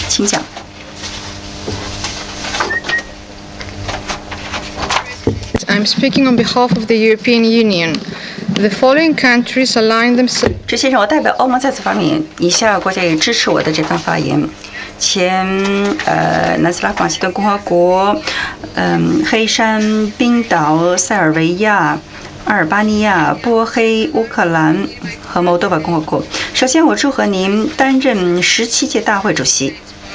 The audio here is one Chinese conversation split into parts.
请讲。 I'm speaking on behalf of the European Union. The following countries align themselves. 这先生，我代表欧盟再次发言，以下国家也支持我的这番发言。前南斯拉夫马其顿共和国、黑山、冰岛、塞尔维亚、阿尔巴尼亚、波黑、乌克兰和摩多瓦共和国。首先，我祝贺您担任17届大会主席。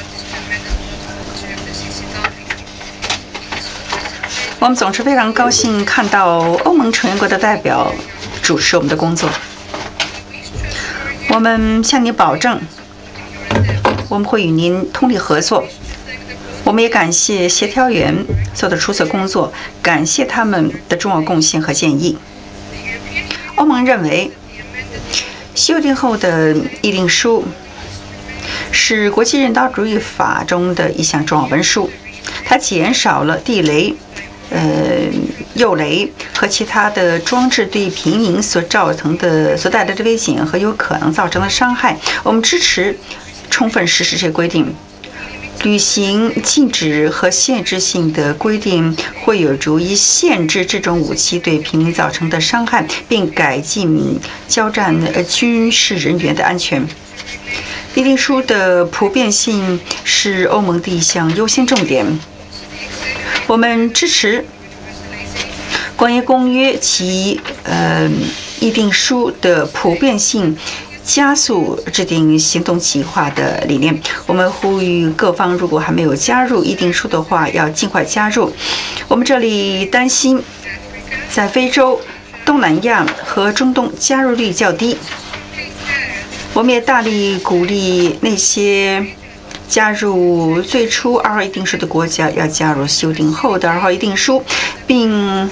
我们总是非常高兴看到欧盟成员国的代表主持我们的工作。我们向您保证，我们会与您通力合作。我们也感谢协调员做的出色工作，感谢他们的重要贡献和建议。欧盟认为，修订后的议定书是国际人道主义法中的一项重要文书，它减少了地雷、铀雷和其他的装置对平民所带来的危险和有可能造成的伤害。我们支持充分实施这些规定。履行禁止和限制性的规定会有助于限制这种武器对平民造成的伤害，并改进交战军事人员的安全。议定书的普遍性是欧盟的一项优先重点。我们支持关于公约及议定书的普遍性，加速制定行动计划的理念。我们呼吁各方，如果还没有加入议定书的话，要尽快加入。我们这里担心，在非洲、东南亚和中东加入率较低。我们也大力鼓励那些加入最初2号议定书的国家要加入修订后的2号议定书，并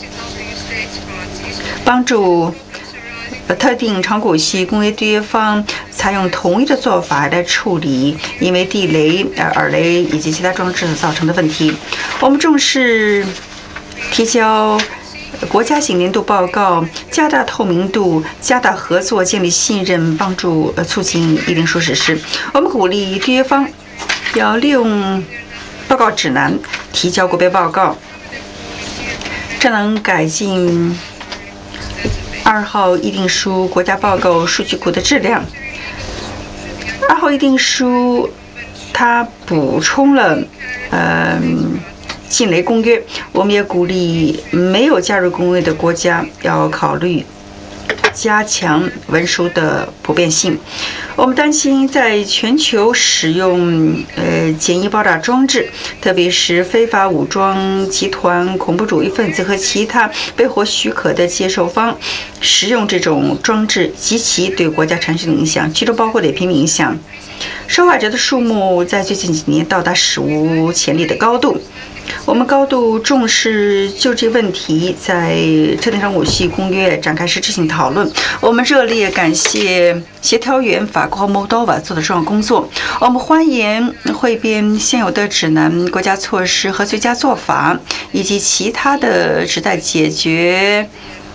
帮助特定长果系工业缔约方采用统一的做法来处理因为地雷、耳雷以及其他装置造成的问题。我们重视提交国家型年度报告，加大透明度，加大合作，建立信任，帮助促进议定书实施。我们鼓励缔约方要利用报告指南提交国别报告，这能改进2号议定书国家报告数据库的质量。2号议定书它补充了禁雷公约，我们也鼓励没有加入公约的国家要考虑加强文书的普遍性。我们担心在全球使用简易爆炸装置，特别是非法武装集团、恐怖主义分子和其他未获许可的接受方使用这种装置及其对国家产生的影响，其中包括对平民影响。受害者的数目在最近几年到达史无前例的高度。我们高度重视就这问题在特定长武器公约展开实质性讨论。我们热烈感谢协调员法国和摩多瓦做的重要工作。我们欢迎汇编现有的指南、国家措施和最佳做法，以及其他的旨在解决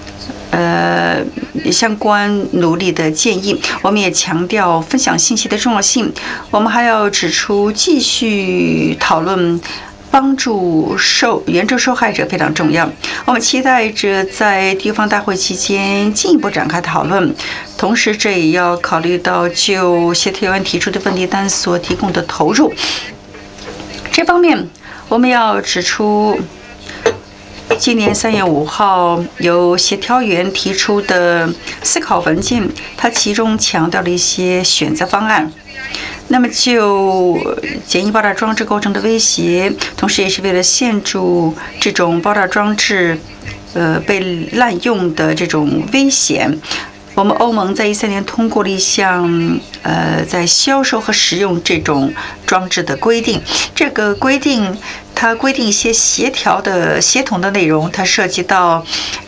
相关努力的建议。我们也强调分享信息的重要性。我们还要指出，继续讨论帮助援助受害者非常重要。我们期待着在地方大会期间进一步展开讨论，同时这也要考虑到就协调员提出的问题单所提供的投入。这方面，我们要指出，今年3月5号由协调员提出的思考文件，它其中强调了一些选择方案。那么就简易爆炸装置构成的威胁，同时也是为了限制这种爆炸装置被滥用的这种危险，我们欧盟在2013年通过了一项在销售和使用这种装置的规定。这个规定它规定一些协同的内容，它涉及到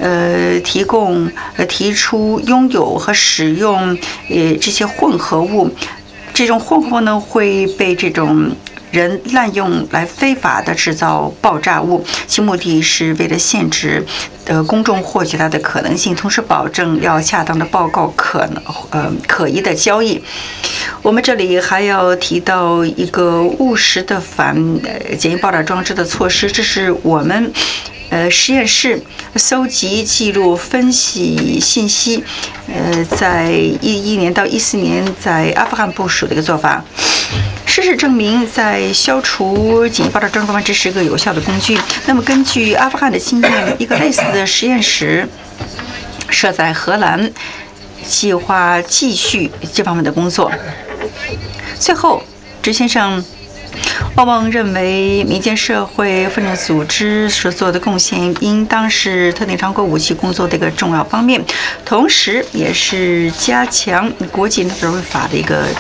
提出、拥有和使用这些混合物。这种混合物呢会被这种人滥用来非法的制造爆炸物，其目的是为了限制公众获取它的可能性，同时保证要恰当的报告可疑的交易。我们这里还要提到一个务实的反简易爆炸装置的措施，这是我们实验室搜集、记录、分析信息，在2011年到2014年在阿富汗部署的一个做法。事实证明，在消除简易爆炸装置方面，这是个有效的工具。那么，根据阿富汗的经验，一个类似的实验室设在荷兰，计划继续这方面的工作。最后，执先生，欧盟认为民间社会分子组织所做的贡献应当是特定常规武器工作的一个重要方面，同时也是加强国际人道法的一个